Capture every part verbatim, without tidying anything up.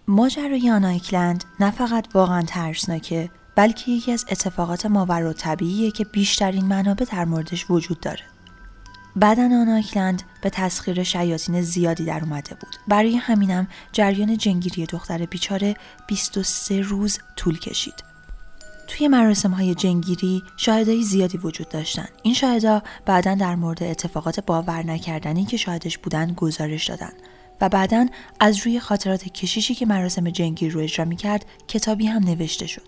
ماجرای آنا ایکلند نه فقط واقعا ترسناکه، بلکه یکی از اتفاقات ماوراءطبیعیه که بیشترین منابع در موردش وجود داره. بدن آنا ایکلند به تسخیر شیاطین زیادی در اومده بود. برای همینم جریان جنگیری دختر بیچاره بیست و سه روز طول کشید. توی مراسم‌های جنگیری شاهدای زیادی وجود داشتن. این شاهدا بعداً در مورد اتفاقات باور نکردنی که شاهدش بودن گزارش دادن و بعداً از روی خاطرات کشیشی که مراسم جنگیری رو اجرا می‌کرد کتابی هم نوشته شد.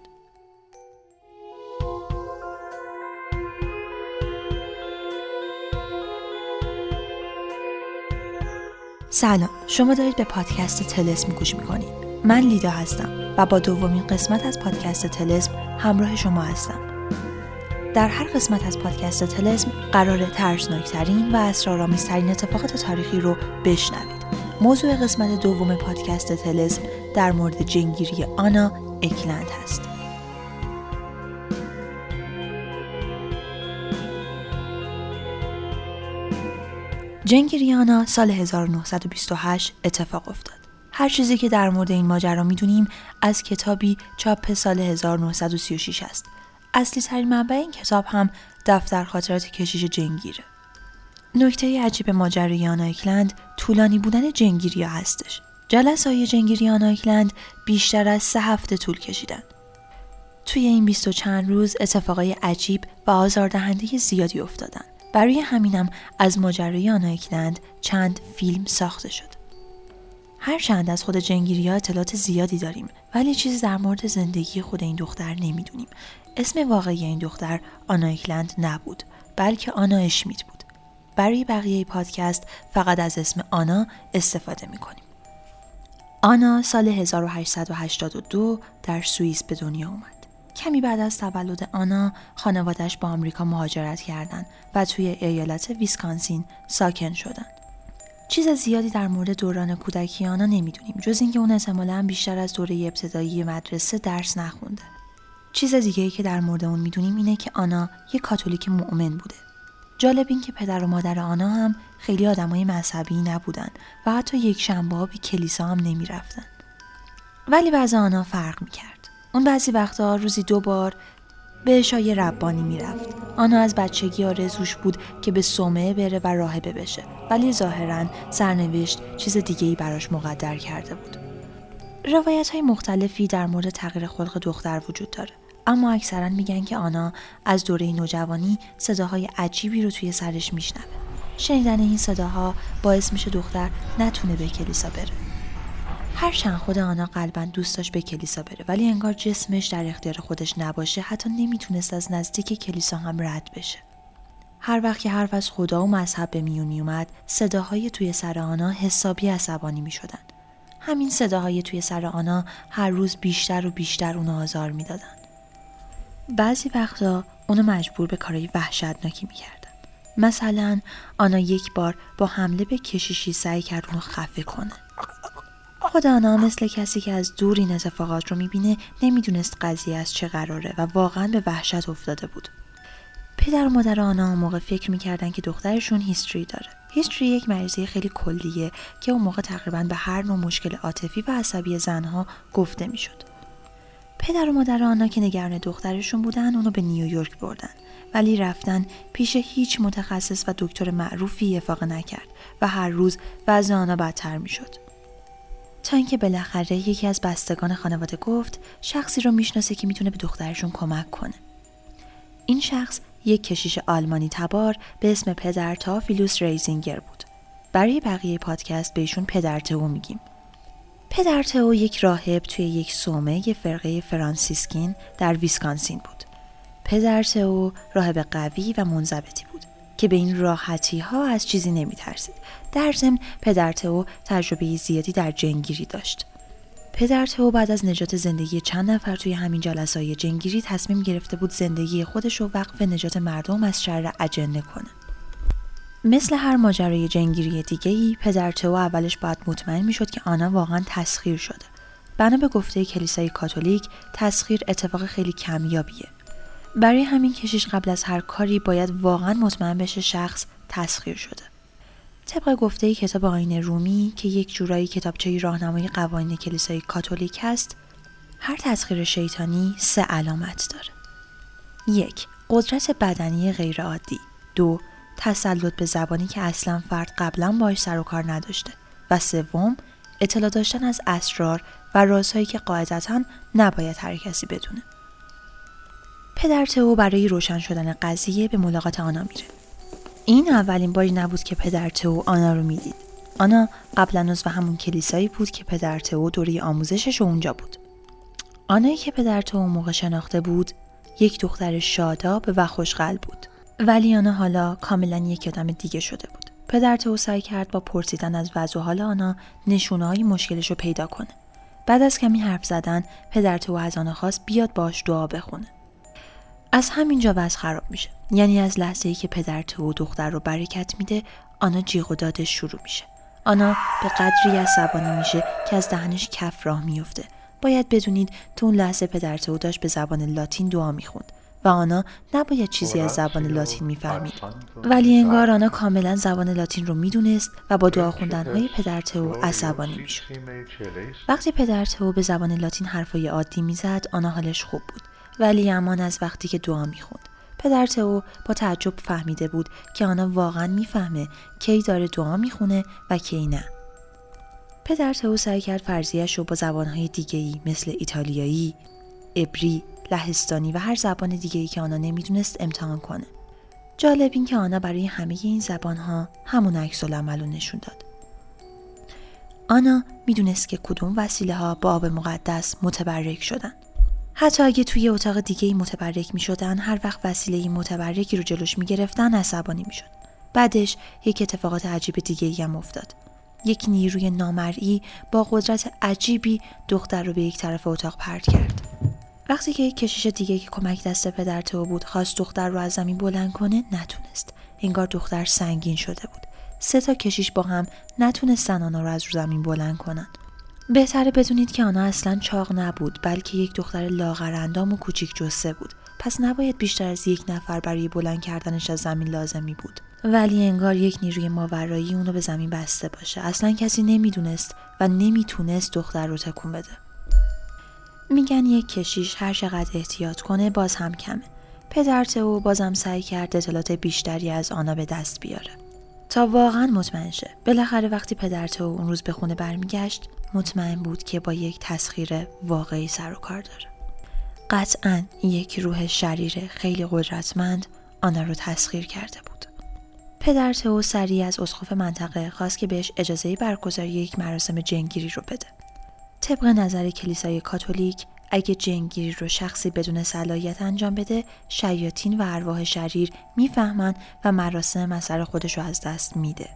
سلام، شما دارید به پادکست طلسم گوش میکنید. من لیدا هستم و با دومین قسمت از پادکست طلسم همراه شما هستم. در هر قسمت از پادکست طلسم قراره ترسناکترین و اسرارآمیزترین اتفاقات تاریخی رو بشنوید. موضوع قسمت دوم پادکست طلسم در مورد جنگیری آنا ایکلند هست. جنگیری آنا سال هزار و نهصد و بیست و هشت اتفاق افتاد. هر چیزی که در مورد این ماجرا میدونیم از کتابی چاپ سال هزار و نهصد و سی و شش است. اصلی ترین منبع این کتاب هم دفتر خاطرات کشیش جنگیره. نکته عجیب ماجرای آنا ایکلند طولانی بودن جنگیری‌ها هستش. جلسه‌های جنگیری آنا ایکلند بیشتر از سه هفته طول کشیدن. توی این بیست و چند روز اتفاقای عجیب و آزاردهنده زیادی افتادن. برای همینم از ماجرای آنا ایکلند چند فیلم ساخته شد. هرچند از خود جنگیری‌ها اطلاعات زیادی داریم، ولی چیزی در مورد زندگی خود این دختر نمیدونیم. اسم واقعی این دختر آنا ایکلند نبود، بلکه آنا اشمیت بود. برای بقیه پادکست فقط از اسم آنا استفاده میکنیم. آنا سال هزار و هشتصد و هشتاد و دو در سوئیس به دنیا اومد. کمی بعد از تولد آنا خانواده‌اش با آمریکا مهاجرت کردند و توی ایالت ویسکانسین ساکن شدند. چیز زیادی در مورد دوران کودکی آنا نمیدونیم، جز اینکه اون احتمالاً بیشتر از دوره ابتدایی مدرسه درس نخونده. چیز دیگه‌ای که در مورد اون میدونیم اینه که آنا یک کاتولیک مؤمن بوده. جالب این که پدر و مادر آنا هم خیلی آدمای مذهبی نبودن و حتی یک شنبه‌ها به کلیسا هم نمیرفتن. ولی وضع آنا فرق میکرد. اون بعضی وقتا روزی دو بار به عشای ربانی میرفت. آنا از بچگی آرزوش بود که به صومعه بره و راهبه بشه، ولی ظاهراً سرنوشت چیز دیگه‌ای براش مقدر کرده بود. روایت‌های مختلفی در مورد تغییر خلق دختر وجود داره، اما اکثراً میگن که آنا از دوره نوجوانی صداهای عجیبی رو توی سرش میشنوه. شنیدن این صداها باعث میشه دختر نتونه به کلیسا بره. هرچند خود آنا قلباً دوست داشت به کلیسا بره، ولی انگار جسمش در اختیار خودش نباشه، حتی نمیتونست از نزدیک کلیسا هم رد بشه. هر وقت که حرف از خدا و مذهب به میون میومد، صداهای توی سر آنا حسابی عصبانی میشدن. همین صداهای توی سر آنا هر روز بیشتر و بیشتر اونو آزار میدادن. بعضی وقتا اونو مجبور به کارهای وحشتناکی میکردن. مثلا آنا یک بار با حمله به کشیشی سعی کرد اونو خفه کنه. خود آنا مثل کسی که از دور این اتفاقات رو میبینه نمیدونست قضیه از چه قراره و واقعا به وحشت افتاده بود. پدر و مادر آنا اون موقع فکر میکردن که دخترشون هیستری داره. هیستری یک مریضی خیلی کلیه که اون موقع تقریبا به هر نوع مشکل عاطفی و عصبی زنها گفته میشد. پدر و مادر آنا که نگران دخترشون بودن اونو به نیویورک بردن، ولی رفتن پیش هیچ متخصص و دکتر معروفی افاقه نکرد و هر روز وضع آنا بدتر میشد. تا اینکه بالاخره یکی از بستگان خانواده گفت شخصی رو میشناسه که میتونه به دخترشون کمک کنه. این شخص یک کشیش آلمانی تبار به اسم پدر تئوفیلوس ریزینگر بود. برای بقیه پادکست بهشون پدر تئو میگیم. پدر تئو یک راهب توی یک صومعه فرقه فرانسیسکین در ویسکانسین بود. پدر تئو راهب قوی و منضبطی بود که به این راحتی ها از چیزی نمی ترسید. در ضمن پدر تئو تجربه زیادی در جنگیری داشت. پدر تئو بعد از نجات زندگی چند نفر توی همین جلسه‌های جنگیری تصمیم گرفته بود زندگی خودش رو وقف نجات مردم از شر اجنه کنه. مثل هر ماجرای جنگیری دیگه‌ای پدر تئو اولش باید مطمئن میشد که آنا واقعا تسخیر شده. بنا به گفته کلیسای کاتولیک تسخیر اتفاق خیلی کمیابیه. برای همین کشیش قبل از هر کاری باید واقعا مطمئن بشه شخص تسخیر شده. طبق گفته کتاب آیین رومی که یک جورایی کتابچه راهنمای قوانین کلیسای کاتولیک است، هر تسخیر شیطانی سه علامت داره. یک، قدرت بدنی غیرعادی. دو، تسلط به زبانی که اصلا فرد قبلا باهاش سر و کار نداشته. و سوم، اطلاع داشتن از اسرار و رازهایی که قاعدتاً نباید هر کسی بدونه. پدر تئو برای روشن شدن قضیه به ملاقات آنا میره. این اولین باری نبود که پدر تئو آنا رو میدید. آنا قبلا عضو همون کلیسایی بود که پدر تئو دوره آموزشش اونجا بود. آنایی که پدر تئو اون موقع شناخته بود یک دختر شاداب و خوشقلب بود. ولی آنا حالا کاملا یک آدم دیگه شده بود. پدر تئو سعی کرد با پرسیدن از وضع و حال آنا نشونه‌های مشکلش رو پیدا کنه. بعد از کمی حرف زدن پدر تئو از آنا خواست بیاد باش دعا بخونه. از همینجا وضع خراب میشه. یعنی از لحظه‌ای که پدر تئو دختر رو برکت میده، آنا جیغ و دادش شروع میشه. آنا به قدری عصبانی میشه که از دهنش کف راه میفته. باید بدونید تو اون لحظه پدر تئو داشت به زبان لاتین دعا میخوند و آنا نباید چیزی از زبان لاتین میفهمید. ولی انگار آنا کاملا زبان لاتین رو میدونست و با دعا خوندن‌های پدر تئو عصبانی میشد. وقتی پدر تئو به زبان لاتین حرفای عادی میزد، آنا حالش خوب بود. ولی امان از وقتی که دعا میخوند. پدر تئو با تعجب فهمیده بود که آنا واقعا میفهمه کی داره دعا میخونه و کی نه. پدر تئو سعی کرد فرضیه‌اش رو با زبان‌های دیگه‌ای مثل ایتالیایی، عبری، لهستانی و هر زبان دیگه‌ای که آنا نمیدونست امتحان کنه. جالب این که آنا برای همه این زبان‌ها همون عکس‌العمل رو نشون داد. آنا میدونست که کدوم وسیله‌ها با آب مقدس متبرک شدن. حتی اگه توی اتاق دیگه‌ای متبرک می‌شدن، هر وقت وسیله متبرکی رو جلوش می‌گرفتن عصبانی می‌شد. بعدش یک اتفاقات عجیب دیگه‌ای هم افتاد. یک نیروی نامرئی با قدرت عجیبی دختر رو به یک طرف اتاق پرت کرد. وقتی که یک کشیش دیگه که کمک دست پدر تئو بود خواست دختر رو از زمین بلند کنه، نتونست. انگار دختر سنگین شده بود. سه تا کشیش با هم نتونستن آنا رو از رو زمین بلند کنن. بهتره بدونید که آنا اصلاً چاق نبود، بلکه یک دختر لاغر اندام و کوچیک جثه بود. پس نباید بیشتر از یک نفر برای بلند کردنش از زمین لازمی بود. ولی انگار یک نیروی ماورایی اونو به زمین بسته باشه. اصلاً کسی نمیدونست و نمیتونست دختر رو تکون بده. میگن یک کشیش هر چقدر احتیاط کنه باز هم کمه. پدر تئو بازم سعی کرد اطلاعات بیشتری از آنا به دست بیاره تا واقعا مطمئن شه. بالاخره وقتی پدر تئو اون روز به خونه برمیگشت، مطمئن بود که با یک تسخیر واقعی سر و کار داره. قطعاً یک روح شریر خیلی قدرتمند آنا رو تسخیر کرده بود. پدر تئو سریع از اسقف منطقه خواست که بهش اجازه برگزاری یک مراسم جنگیری رو بده. طبق نظر کلیسای کاتولیک، اگه جنگیری رو شخصی بدون صلاحیت انجام بده، شیاطین و ارواح شریر میفهمن و مراسم اثر خودش رو از دست میده.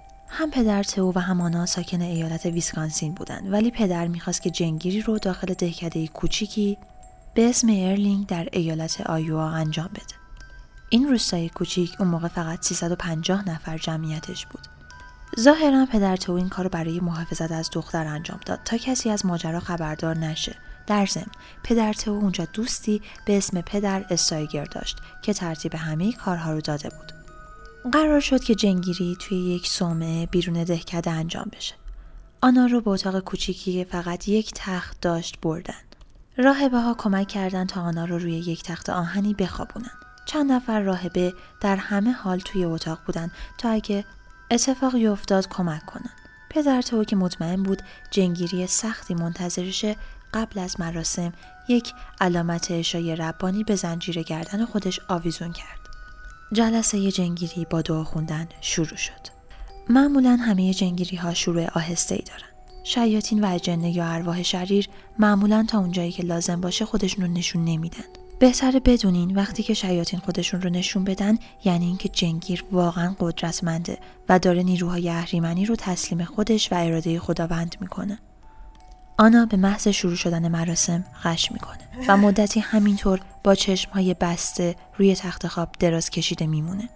هم پدر تئو و هم آنا ساکن ایالت ویسکانسین بودن، ولی پدر میخواست که جنگیری رو داخل دهکده کوچیکی به اسم ارلینگ در ایالت آیوا انجام بده. این روستای کوچیک اون موقع فقط سیصد و پنجاه نفر جمعیتش بود. ظاهرا پدر تئو این کارو برای محافظت از دختر انجام داد تا کسی از ماجرا خبردار نشه. در ضمن پدر تئو اونجا دوستی به اسم پدر استایگر داشت که ترتیب همه کارها رو داده بود. قرار شد که جنگیری توی یک صومعه بیرون دهکده انجام بشه. آنا رو به اتاق کوچیکی که فقط یک تخت داشت بردن. راهبه ها کمک کردن تا آنا رو روی یک تخت آهنی بخوابونن. چند نفر راهبه در همه حال توی اتاق بودن تا اگه اتفاقی افتاد کمک کنن. پدر تئو که مطمئن بود جنگیری سختی منتظرشه، قبل از مراسم یک علامت عشای ربانی به زنجیر گردن خودش آویزون کرد. جلسه جنگیری با دعا خوندن شروع شد. معمولاً همه جنگیری ها شروع آهسته‌ای دارن. شیاطین و اجنه یا ارواح شریر معمولاً تا اونجایی که لازم باشه خودشون رو نشون نمیدن. بهتره بدونین وقتی که شیاطین خودشون رو نشون بدن یعنی اینکه جنگیر واقعاً قدرتمنده و داره نیروهای اهریمنی رو تسلیم خودش و اراده خداوند میکنه. آنا به محض شروع شدن مراسم غش میکنه و مدتی همینطور با چشمهای بسته روی تخت خواب دراز کشیده میمونه.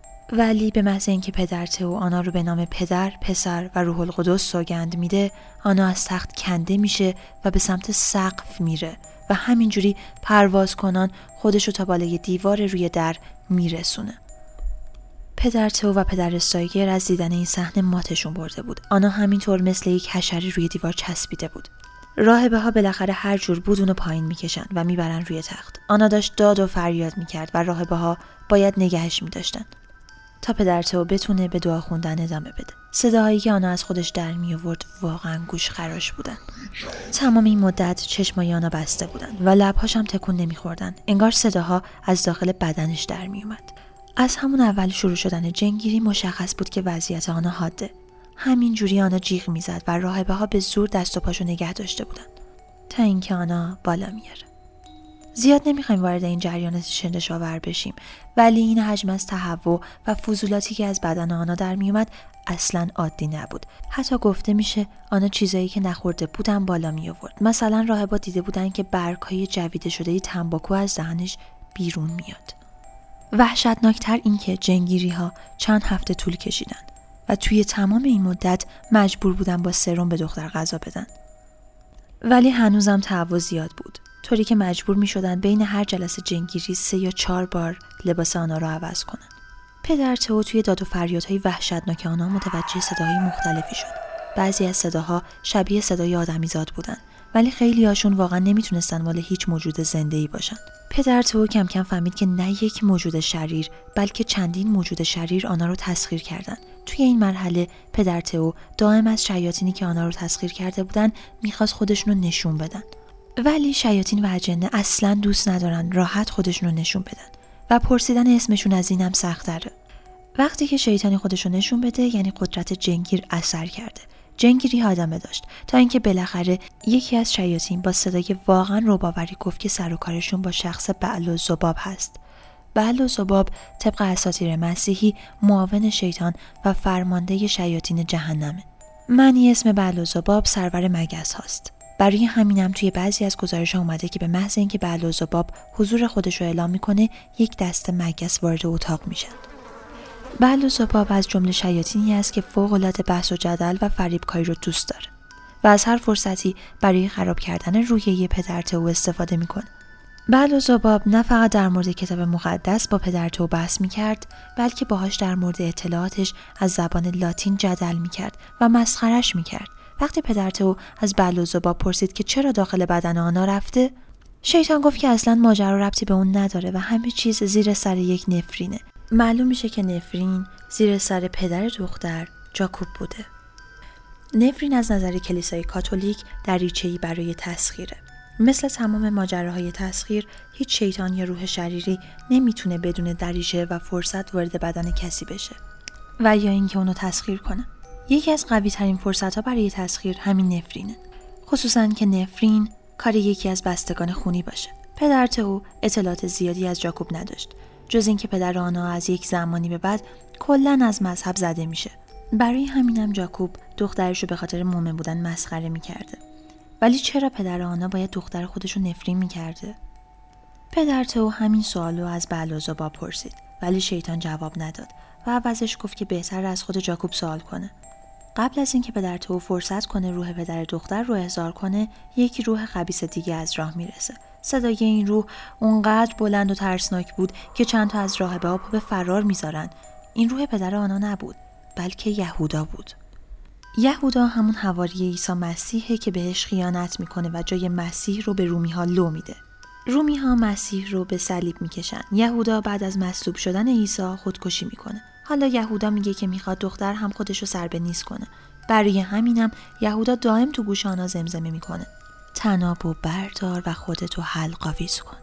ولی به محض اینکه پدر تئو آنا رو به نام پدر، پسر و روح القدس سوگند میده، آنا از تخت کنده میشه و به سمت سقف میره و همینجوری پرواز کنان خودشو تا بالای دیوار روی در میرسونه. پدر تو و پدر استایگر از دیدن این صحنه ماتشون برده بود. آنا همینطور مثل یک حشره روی دیوار چسبیده بود. راهبه ها بالاخره هر جور بود اونو پایین میکشن و میبرن روی تخت. آنا داشت داد و فریاد میکرد و راهبه ها باید نگهش میداشتن تا پدر تو بتونه به دعا خوندن ادامه بده. صداهایی که آنا از خودش در می آورد واقعا گوش خراش بودن. تمام این مدت چشمای آنا بسته بودن و لبهاش هم تکون نمیخوردن. انگار صداها از داخل بدنش در می اومد. از همون اول شروع شدن جنگیری مشخص بود که وضعیت آنا حاده. همین جوری آنا جیغ میزد و راهبه ها به زور دست و پاشو نگه داشته بودن تا اینکه آنا بالا میاره. زیاد نمیخوایم وارد این جریانات شندش‌آور بشیم، ولی این حجم از تهوع و فضولاتی که از بدن آنا در میومد اصلاً عادی نبود. حتی گفته میشه آنا چیزایی که نخورده بودن بالا می آورد. مثلا راهبا دیده بودن که برگ‌های جویده شده تنباکو از دهنش بیرون میاد. وحشتناکتر این که جنگیری‌ها چند هفته طول کشیدن و توی تمام این مدت مجبور بودن با سرم به دختر غذا بدن. ولی هنوزم تهوع زیاد بود، طوری که مجبور می شدن بین هر جلسه جنگیری سه یا چهار بار لباس آنا را عوض کنن. پدر تو توی داد و فریادهای وحشتناک آنها متوجه صداهای مختلفی شد. بعضی از صداها شبیه صدای آدمیزاد بودن، ولی خیلی هاشون واقعا نمیتونستن مال هیچ موجود زنده‌ای باشن. پدر تو کم کم فهمید که نه یک موجود شریر بلکه چندین موجود شریر آنها رو تسخیر کردن. توی این مرحله پدر تو دائم از شیاطینی که آنها رو تسخیر کرده بودن میخواست خودشون رو نشون بدن. ولی شیاطین و اجنه اصلاً دوست ندارن راحت خودشون رو نشون بدن و پرسیدن اسمشون از اینم سخت‌تره. وقتی که شیطانی خودشو نشون بده یعنی قدرت جنگیر اثر کرده. جنگیری ادامه داشت تا اینکه بالاخره یکی از شیاطین با صدای واقعا رباوری گفت که سر و کارشون با شخص بعل و ذباب هست. بعل و ذباب طبق اساطیر مسیحی معاون شیطان و فرمانده شیاطین جهنمه. معنی اسم بعل و ذباب سرور مگس هاست. برای همینم توی بعضی از گزارش‌ها اومده که به محض اینکه بعل و ذباب حضور خودش رو اعلام میکنه یک دسته مگس وارد اتاق میشن. بعل و ذباب از جمله شیاطینی است که فوق‌العاده بحث و جدل و فریبکاری رو دوست داره و از هر فرصتی برای خراب کردن روحیه پدر تو استفاده میکنه. بعل و ذباب نه فقط در مورد کتاب مقدس با پدر تو بحث میکرد، بلکه باهاش در مورد اطلاعاتش از زبان لاتین جدل میکرد و مسخرش میکرد. وقتی پدر تو از بعل و ذباب پرسید که چرا داخل بدن آنها رفته، شیطان گفت که اصلاً ماجرا ربطی به اون نداره و همه چیز زیر سر یک نفرینه. معلوم میشه که نفرین زیر سر پدر دختر جاکوب بوده. نفرین از نظر کلیسای کاتولیک دریچه‌ای برای تسخیره. مثل تمام ماجراهای تسخیر، هیچ شیطان یا روح شریری نمیتونه بدون دریچه و فرصت وارد بدن کسی بشه و یا اینکه اونو تسخیر کنه. یکی از قوی ترین فرصت ها برای تسخیر همین نفرینه، خصوصاً که نفرین کار یکی از بستگان خونی باشه. پدر تو اطلاعات زیادی از جاکوب نداشت، جز اینکه پدر آنها از یک زمانی به بعد کلاً از مذهب زده میشه. برای همینم جاکوب دخترش رو به خاطر مومن بودن مسخره میکرده. ولی چرا پدر آنها باید دختر خودش رو نفرین میکرده؟ پدر تو همین سوالو از بعل و ذباب پرسید، ولی شیطان جواب نداد و عوضش گفت که بهتر از خود جاکوب سوال کنه. قبل از اینکه پدر تو فرصت کنه روح پدر دختر رو احضار کنه، یک روح خبیث دیگه از راه میرسه. صدای این روح اونقدر بلند و ترسناک بود که چند تا از راهبه‌ها پا به فرار میذارن. این روح پدر آنها نبود، بلکه یهودا بود. یهودا همون حواری عیسی مسیحه که بهش خیانت میکنه و جای مسیح رو به رومی‌ها لو میده. رومی‌ها مسیح رو به صلیب میکشن. یهودا بعد از مصلوب شدن عیسی خودکشی میکنه. حالا یهودا میگه که میخواد دختر هم خودش رو سر به نیست کنه. برای همینم یهودا دائم تو گوش آنها زمزمه میکنه: تنابو بردار و خودتو حلق‌آویز کن.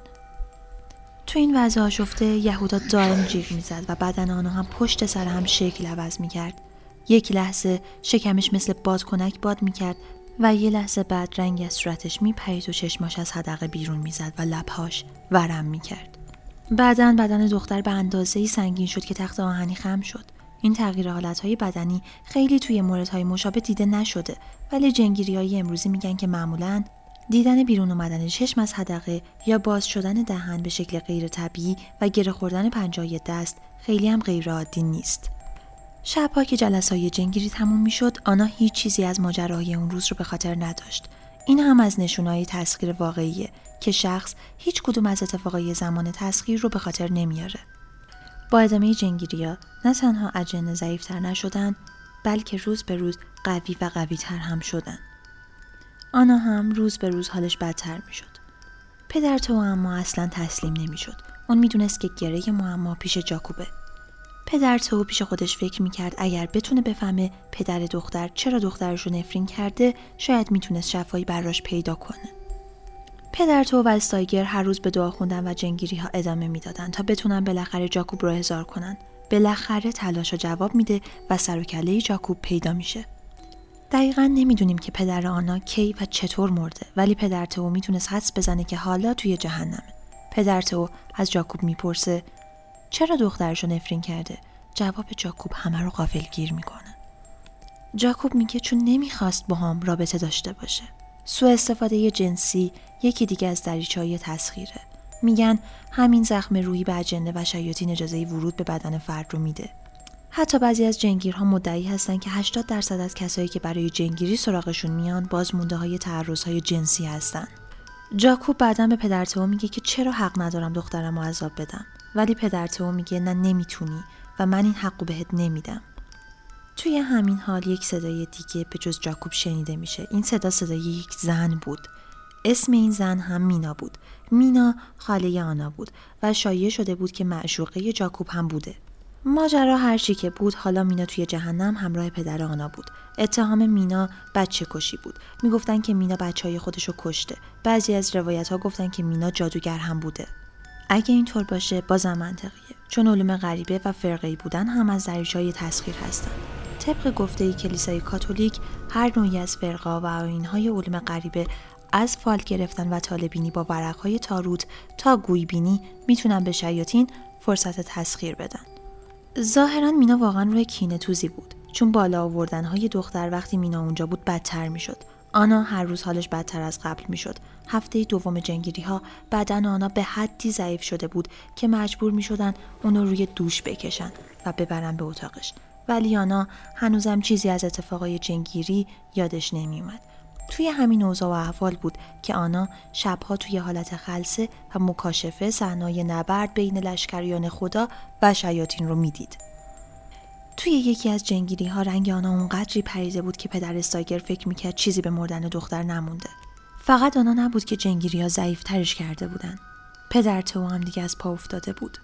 تو این وضع آشفته یهودا دائم جیغ میزد و بدن آنها هم پشت سر هم شکل عوض میکرد. یک لحظه شکمش مثل بادکنک باد میکرد و یه لحظه بعد رنگ از صورتش میپرید و چشماش از حدقه بیرون میزد و لبهاش ورم میکرد. بعداً بدن دختر به اندازه‌ای سنگین شد که تخت آهنی خم شد. این تغییر حالتهای بدنی خیلی توی موردهای مشابه دیده نشده، ولی جنگیری‌های امروزی میگن که معمولاً دیدن بیرون اومدن چشم از حدقه یا باز شدن دهن به شکل غیر طبیعی و گره خوردن پنجه‌های دست خیلی هم غیر عادی نیست. شب‌ها که جلسه‌های جنگیری تموم می‌شد، آنا هیچ چیزی از ماجراهای اون روز رو به خاطر نداشت. این هم از نشونه‌های تسخیر واقعیه که شخص هیچ کدوم از اتفاقای زمان تسخیر رو به خاطر نمیاره. با ادامه جنگیری‌ها نه تنها اجنه ضعیف‌تر نشدن، بلکه روز به روز قوی و قوی‌تر هم شدن. آنا هم روز به روز حالش بدتر می‌شد. پدر تو اما اصلا تسلیم نمی‌شد. اون می‌دونست که گره معما پیش جاکوبه. پدر تو پیش خودش فکر می‌کرد اگر بتونه بفهمه پدر دختر چرا دخترش رو نفرین کرده، شاید میتونست شفایی براش پیدا کنه. پدر تو و استایگر هر روز به دعا خوندن و جنگیری ها ادامه میدادن تا بتونن بالاخره جاکوب رو احضار کنن. بالاخره تلاشا جواب میده و سر و کله جاکوب پیدا میشه. دقیقاً نمیدونیم که پدر آنا کی و چطور مرده، ولی پدر تو میتونست حدس بزنه که حالا توی جهنمه. پدر تو از جاکوب میپرسه چرا دخترش رو نفرین کرده؟ جواب جاکوب همه رو غافلگیر میکنه. جاکوب میگه چون نمیخواست با هم رابطه داشته باشه. سوء استفاده جنسی یکی دیگه از دریچه‌های تسخیره. میگن همین زخم روحی به اجنه و شیاطین اجازه ورود به بدن فرد رو میده. حتی بعضی از جنگیرها مدعی هستن که هشتاد درصد از کسایی که برای جنگیری سراغشون میان بازمونده های تعرض‌های جنسی هستن. جاکوب بعداً به پدر تو میگه که چرا حق ندارم دخترمو عذاب بدم، ولی پدر تو میگه نه نمیتونی و من این حقو بهت نمیدم. توی همین حال یک صدای دیگه به جز جاکوب شنیده میشه. این صدا صدای یک زن بود. اسم این زن هم مینا بود. مینا خاله آنا بود و شایعه شده بود که معشوقه جاکوب هم بوده. ماجرا هر چی که بود، حالا مینا توی جهنم همراه پدر آنا بود. اتهام مینا بچه کشی بود. میگفتن که مینا بچهای خودشو کشته. بعضی از روایت ها گفتن که مینا جادوگر هم بوده. اگه اینطور باشه بازم منطقیه، چون علوم غریبه و فرقه‌ای بودن هم از دریچه‌های تسخیر هستن. طبق گفته کلیسای کاتولیک، هر نوعی از فرقه و آیین‌های علوم غریبه از فال گرفتن و طالبینی با ورق‌های تاروت تا گویبینی میتونن به شیاطین فرصت تسخیر بدن. ظاهراً مینا واقعا روی کینه توزی بود، چون بالا آوردن‌های دختر وقتی مینا اونجا بود بدتر میشد. آنا هر روز حالش بدتر از قبل میشد. هفته دوم جنگیری‌ها بدن آنا به حدی ضعیف شده بود که مجبور میشدن اونو روی دوش بکشن و ببرن به اتاقش. ولی آنا هنوزم چیزی از اتفاقای جنگیری یادش نمی اومد. توی همین اوضاع و احوال بود که آنا شبها توی حالت خلسه و مکاشفه صحنه‌های نبرد بین لشکریان خدا و شیاطین رو میدید. توی یکی از جنگیری ها رنگ آنا اونقدری پریده بود که پدر استایگر فکر میکرد چیزی به مردن دختر نمونده. فقط آنا نبود که جنگیری ها ضعیف ترش کرده بودن. پدر تو هم دیگه از پا افتاده بود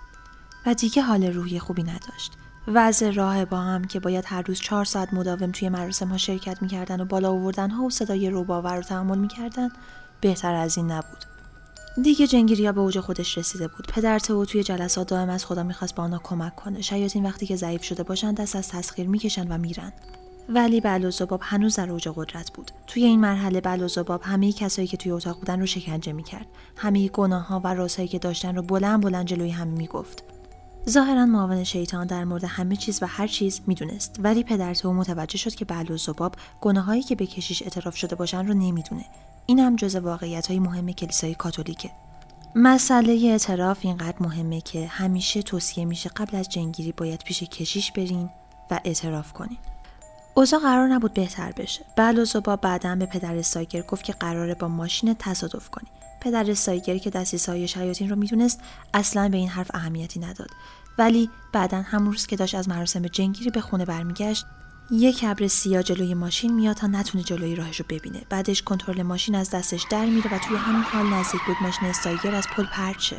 و دیگه حال روحی خوبی نداشت. وضع راهبا هم که باید هر روز چهار ساعت مداوم توی مراسم ها شرکت میکردن و بالا آوردن ها و صدای رباور رو تحمل میکردن بهتر از این نبود. دیگه جنگیریا به اوج خودش رسیده بود. پدر تو توی جلسات دائم از خدا میخواست با آنها کمک کنه. شیاطین وقتی که ضعیف شده باشن دست از تسخیر میکشن و میرن. ولی بلعزباب هنوز در اوج قدرت بود. توی این مرحله بلعزباب همه کسایی که توی اتاق بودن رو شکنجه میکرد. همه گناه‌ها و رازهایی که داشتن رو بلند بلند جلوی همه میگفت. ظاهراً معاون شیطان در مورد همه چیز و هر چیز میدونست، ولی پدر تو متوجه شد که بلعزباب گناهایی که به کشیش اعتراف شده باشن رو نمیدونه. این هم جزء واقعیت‌های مهم کلیسای کاتولیکه. مسئله اعتراف اینقدر مهمه که همیشه توصیه میشه قبل از جنگیری باید پیش کشیش برین و اعتراف کنین. اوضاع قرار نبود بهتر بشه. بلعزباب بعداً به پدر استایگر گفت که قراره با ماشین تصادف کنی. پدر استایگر که دسیسه‌های شیاطین رو میدونست اصلاً به این حرف اهمیتی نداد. ولی بعداً همون روز که داشت از مراسم جنگیری به خونه برمیگشت، یک ابر سیاه جلوی ماشین میاد تا نتونه جلوی راهش رو ببینه. بعدش کنترل ماشین از دستش در میره و توی همین حال نزدیک بود ماشین استایگر از پل پرت شه.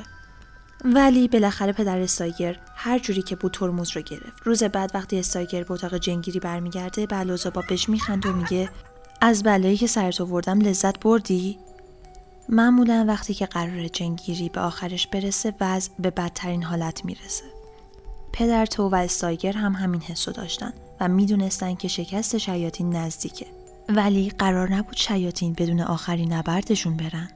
ولی بالاخره پدر استایگر هر جوری که بود ترمز رو گرفت. روز بعد وقتی استایگر به اتاق جنگیری برمیگرده، بلعزباب بهش میخنده و میگه از بلایی که سرت آوردم لذت بردی؟ معمولا وقتی که قرار جنگیری به آخرش برسه وضع به بدترین حالت میرسه. پدر تو و استایگر هم همین حسو داشتن و میدونستن که شکست شیاطین نزدیکه. ولی قرار نبود شیاطین بدون آخرین نبردشون برن.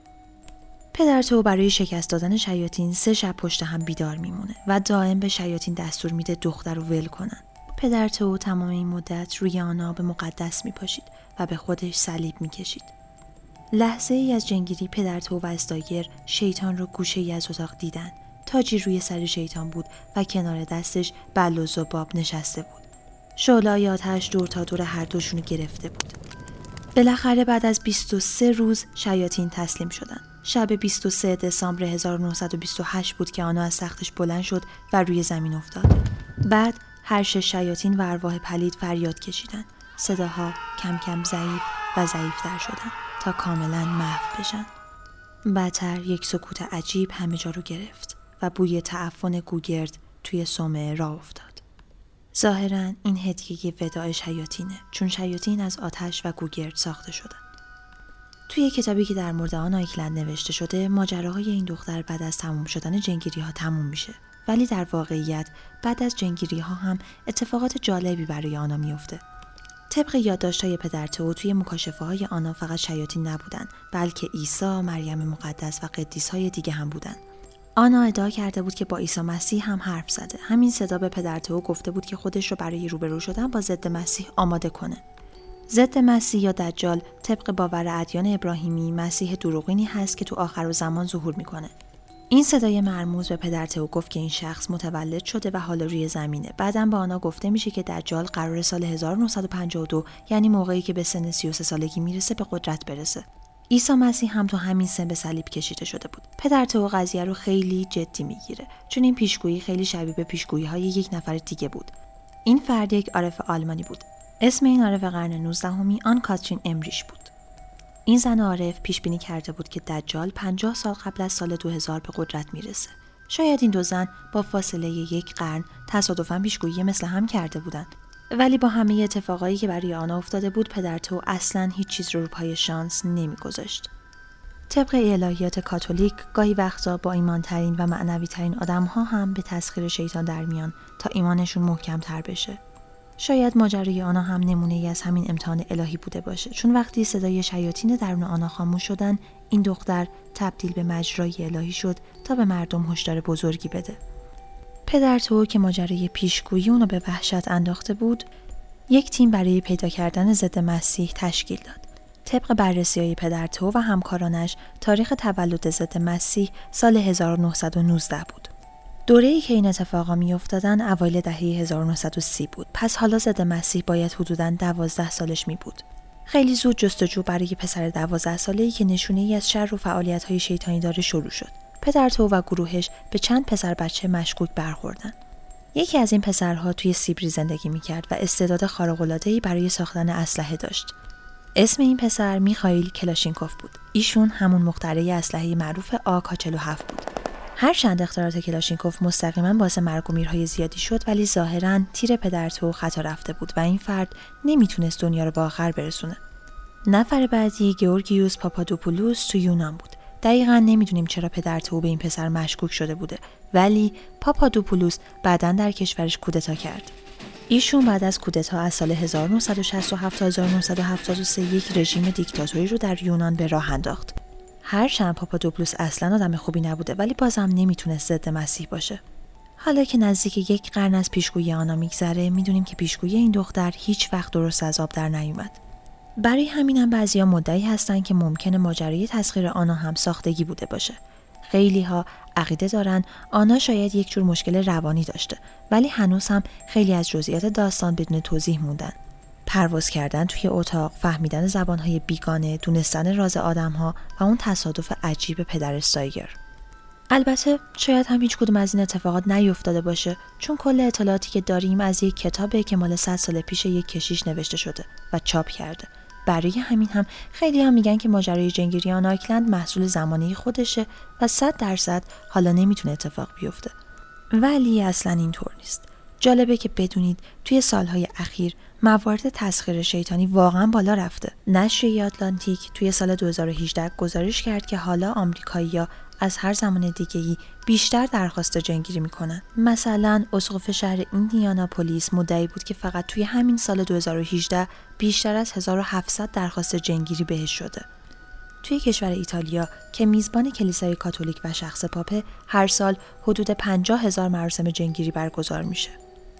پدر تو برای شکست دادن شیاطین سه شب پشت هم بیدار میمونه و دائم به شیاطین دستور میده دختر رو ول کنن. پدر تو تمام این مدت روی آنها به مقدس میپاشید و به خودش صلیب میکشید. لحظه ای از جنگیری پدر تو و استایگر شیطان رو گوشه ای از اتاق دیدن. تاجی روی سر شیطان بود و کنار دستش بلعزباب نشسته بود. شعله‌های آتش دور تا دور هر دوشونو گرفته بود. بالاخره بعد از بیست و سه روز شیاطین تسلیم شدن. شب بیست و سوم دسامبر هزار و نهصد و بیست و هشت بود که آنا از تختش بلند شد و روی زمین افتاد. بعد هر شش شیاطین و ارواح پلید فریاد کشیدند. صداها کم کم ضعیف و ضعیفتر شدند تا کاملا محو بشن. بعدتر یک سکوت عجیب همه جا رو گرفت و بوی تعفن گوگرد توی صومعه راه افتاد. ظاهراً این هدیه وداع شیاطینه، چون شیاطین از آتش و گوگرد ساخته شدن. توی کتابی که در مورد آنا آیکلند نوشته شده، ماجراهای این دختر بعد از تموم شدن جنگیری ها تموم میشه، ولی در واقعیت بعد از جنگیری ها هم اتفاقات جالبی برای آنا میفته. طبق یادداشت‌های پدر تو توی مکاشفه های آنا فقط شیاطین نبودن، بلکه عیسی، مریم مقدس و قدیس‌های دیگه هم بودن. آنا ادعا کرده بود که با عیسی مسیح هم حرف زده. همین صدا به پدر تو گفته بود که خودش رو برای روبرو شدن با ضد مسیح آماده کنه. ضد مسیح یا دجال طبق باور ادیان ابراهیمی مسیح دروغینی هست که تو آخرالزمان ظهور میکنه. این صدای مرموز به پدر تو گفت که این شخص متولد شده و حالا روی زمینه. بعدم به آنا گفته میشه که دجال قرار سال هزار و نهصد و پنجاه و دو، یعنی موقعی که به سن سی و سه سالگی میرسه، به قدرت برسه. عیسی مسیح هم تو همین سن به صلیب کشیده شده بود. پدر تو قضیه رو خیلی جدی میگیره، چون این پیشگویی خیلی شبیه به پیشگویی‌های یک نفر دیگه بود. این فرد یک عارف آلمانی بود. اسم این عارف قرن نوزدهمی آن کاترین امریش بود. این زن عارف پیش بینی کرده بود که دجال پنجاه سال قبل از سال دو هزار به قدرت میرسه. شاید این دو زن با فاصله یک قرن تصادفاً پیشگویی مثل هم کرده بودند. ولی با همه اتفاقایی که برای آنها افتاده بود، پدر تو اصلاً هیچ چیز رو رو پای شانس نمیگذاشت. طبق الهیات کاتولیک، گاهی وقتا با ایمانترین و معنوی ترین آدم ها هم به تسخیر شیطان در میان تا ایمانشون محکم تر بشه. شاید ماجرای آنها هم نمونه ای از همین امتحان الهی بوده باشه، چون وقتی صدای شیاطین درون آنها خاموش شدن، این دختر تبدیل به مجرای الهی شد تا به مردم هشدار بزرگی بده. پدر تو که ماجرای پیشگویی اونو به وحشت انداخته بود، یک تیم برای پیدا کردن ضد مسیح تشکیل داد. طبق بررسی‌های پدر تو و همکارانش، تاریخ تولد ضد مسیح سال هزار و نهصد و نوزده بود. دوره‌ای که این اتفاقا می‌افتادن اوایل دهه هزار و نهصد و سی بود. پس حالا ضد مسیح باید حدوداً دوازده سالش می بود. خیلی زود جستجو برای پسر دوازده ساله‌ای که نشونه‌ای از شر و فعالیت‌های شیطانی داره شروع شد. پدر تو و گروهش به چند پسر بچه مشکوک برخوردن. یکی از این پسرها توی سیبری زندگی می‌کرد و استعداد خارق‌العاده‌ای برای ساختن اسلحه داشت. اسم این پسر میخائیل کلاشینکوف بود. ایشون همون مخترع اسلحه معروف آ کا چهل و هفت بود. هرچند اختراعات کلاشینکوف مستقیما باعث مرگ و میرهای زیادی شد، ولی ظاهراً تیر پدر تو خطا رفته بود و این فرد نمیتونست دنیا رو به آخر برسونه. نفر بعدی گیورگیوس پاپادوپولوس تو یونان بود. دقیقاً نمیدونیم چرا پدر تو به این پسر مشکوک شده بوده، ولی پاپادوپولوس بعداً در کشورش کودتا کرد. ایشون بعد از کودتا از سال هزار و نهصد و شصت و هفت تا هزار و نهصد و هفتاد و سه یک رژیم دیکتاتوری رو در یونان به راه انداخت. هرچند پاپادوپولوس اصلاً آدم خوبی نبوده، ولی بازم نمیتونست ضد مسیح باشه. حالا که نزدیک یک قرن از پیشگویی آنا میگذره، میدونیم که پیشگویی این دختر هیچ وقت درست از آب در نیومد. برای همینم بعضیا مدعی هستن که ممکنه ماجرای تسخیر آنا هم ساختگی بوده باشه. خیلی ها عقیده دارن آنا شاید یک جور مشکل روانی داشته، ولی هنوز هم خیلی از جزئیات داستان بدون توضیح موندن. پرواز کردن توی اتاق، فهمیدن زبانهای بیگانه، دونستن راز آدمها و اون تصادف عجیب پدر استایگر. البته شاید هم هیچ کدوم از این اتفاقات نیفتاده باشه، چون کل اطلاعاتی که داریم از یک کتابه که مال صد سال پیش یک کشیش نوشته شده و چاپ کرده. برای همین هم خیلی هم میگن که ماجرای جنگیری آن آیکلند محصول زمانه خودشه و صد درصد حالا نمیتونه اتفاق بیفته. ولی اصلا اینطور نیست. جالبه که بدونید توی سالهای اخیر موارد تسخیر شیطانی واقعا بالا رفته. نشریه آتلانتیک توی سال دو هزار و هجده گزارش کرد که حالا آمریکایی‌ها از هر زمان دیگه‌ای بیشتر درخواست جنگیری میکنن. مثلا اسقف شهر ایندیاناپولیس مدعی بود که فقط توی همین سال دو هزار و هجده بیشتر از هزار و هفتصد درخواست جنگیری بهش شده. توی کشور ایتالیا که میزبان کلیسای کاتولیک و شخص پاپه، هر سال حدود پنجاه هزار مراسم جنگیری برگزار میشه.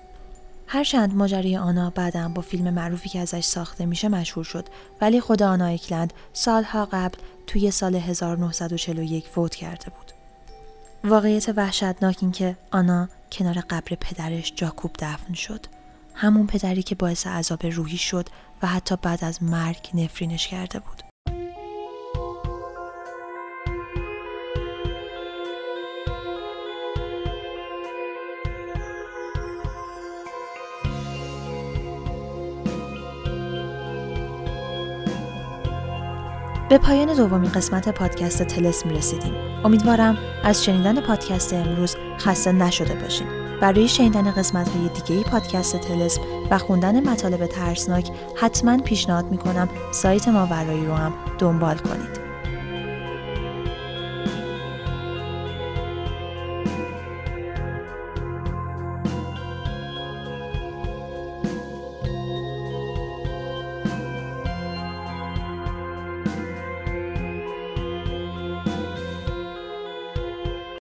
هرچند ماجرای آنا بعداً با فیلم معروفی که ازش ساخته میشه مشهور شد، ولی خود آنا آیکلند سالها قبل توی سال هزار و نهصد و چهل و یک فوت کرده بود. واقعیت وحشتناک این که آنا کنار قبر پدرش جاکوب دفن شد. همون پدری که باعث عذاب روحی شد و حتی بعد از مرگ نفرینش کرده بود. به پایان دومین قسمت پادکست طلسم رسیدیم. امیدوارم از شنیدن پادکست امروز خسته نشده باشین. برای شنیدن قسمت‌های دیگه‌ای پادکست طلسم و خوندن مطالب ترسناک حتما پیشنهاد می‌کنم سایت ماورایی رو هم دنبال کنید.